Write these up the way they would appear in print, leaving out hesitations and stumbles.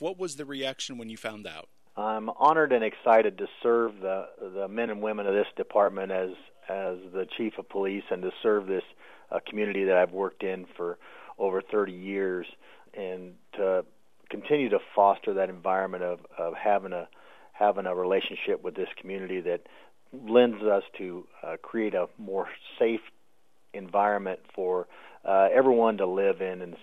Chief. What was the reaction when you found out? I'm honored and excited to serve the men and women of this department as the chief of police, and to serve this community that I've worked in for over 30 years, and to continue to foster that environment of having a relationship with this community that lends us to create a more safe environment for everyone to live in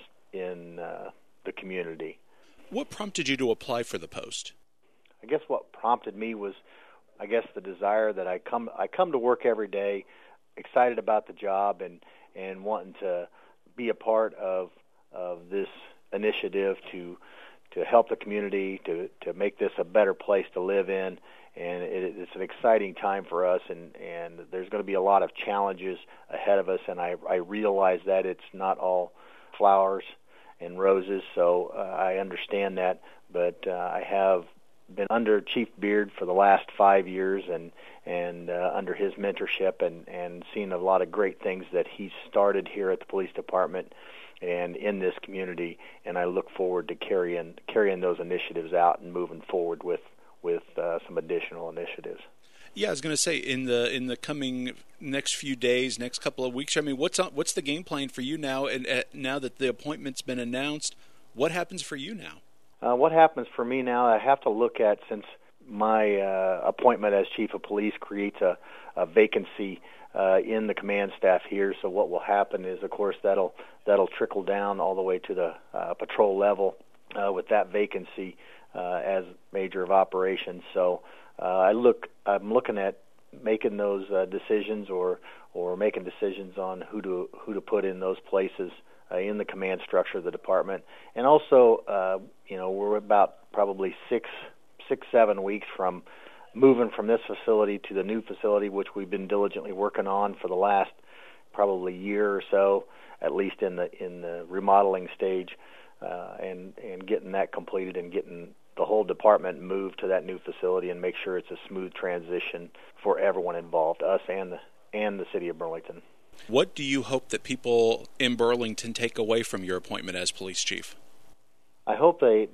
the community. What prompted you to apply for the post? I guess what prompted me was, the desire that I come to work every day, excited about the job and wanting to be a part of this initiative to help the community, to make this a better place to live in. And it's an exciting time for us, and there's going to be a lot of challenges ahead of us, and I realize that it's not all flowers and roses, so I understand that, but I have been under Chief Beard for the last 5 years, and under his mentorship, and seen a lot of great things that he started here at the police department and in this community, and I look forward to carrying those initiatives out and moving forward with some additional initiatives. Yeah, I was going to say, in the coming next few days, next couple of weeks, I mean, what's the game plan for you now? And now that the appointment's been announced, what happens for you now? What happens for me now, I have to look at, since my appointment as chief of police creates a vacancy in the command staff here. So what will happen is, of course, that'll trickle down all the way to the patrol level with that vacancy as major of operations. So I'm looking at making those decisions, or making decisions on who to put in those places in the command structure of the department. And also, we're about probably 6-7 weeks from moving from this facility to the new facility, which we've been diligently working on for the last probably year or so, at least in the remodeling stage, and getting that completed, and getting the whole department moved to that new facility, and make sure it's a smooth transition for everyone involved, us and the city of Burlington. What do you hope that people in Burlington take away from your appointment as police chief? I hope they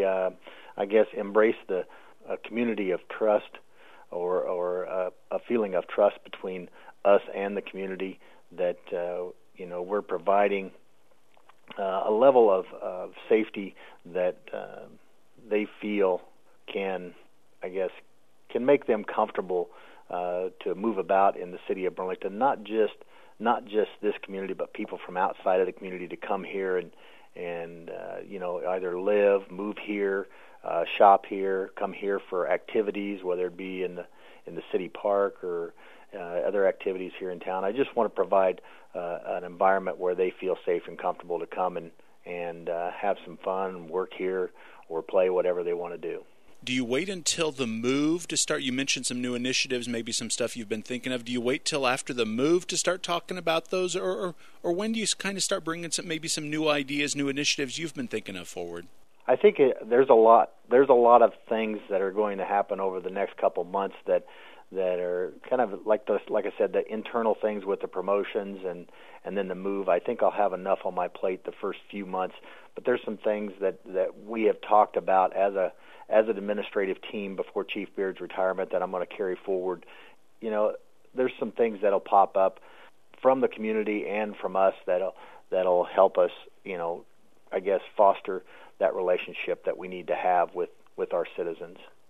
embrace the community of trust, or a feeling of trust between us and the community, that we're providing a level of safety that they feel can make them comfortable to move about in the city of Burlington. Not just this community, but people from outside of the community to come here and either live, move here, shop here, come here for activities, whether it be in the city park or other activities here in town. I just want to provide an environment where they feel safe and comfortable to come and have some fun, work here, or play whatever they want to do. Do you wait until the move to start? You mentioned some new initiatives, maybe some stuff you've been thinking of. Do you wait till after the move to start talking about those, or when do you kind of start bringing some new ideas, new initiatives you've been thinking of forward? I think there's a lot of things that are going to happen over the next couple months that are kind of like I said, the internal things with the promotions and then the move. I think I'll have enough on my plate the first few months, but there's some things that we have talked about as an administrative team before Chief Beard's retirement that I'm going to carry forward. There's some things that'll pop up from the community and from us that'll help us, foster that relationship that we need to have with our citizens.